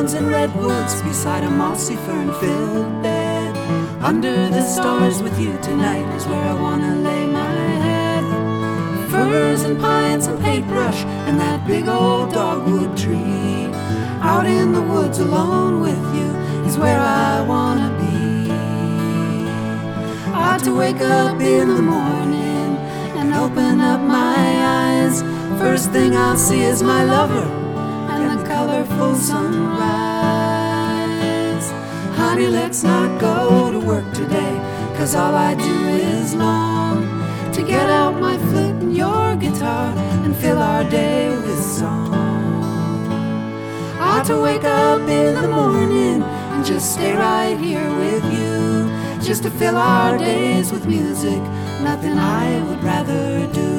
tombstones and redwoods beside a mossy fern-filled bed. Under the stars with you tonight is where I wanna lay my head. Firs and pines and paintbrush and that big old dogwood tree. Out in the woods alone with you is where I wanna be. I ought to wake up in the morning and open up my eyes. First thing I'll see is my lover and the colorful sunrise. Honey, let's not go to work today, 'cause all I do is long to get out my flute and your guitar and fill our day with song. I ought to wake up in the morning and just stay right here with you, just to fill our days with music, nothing I would rather do.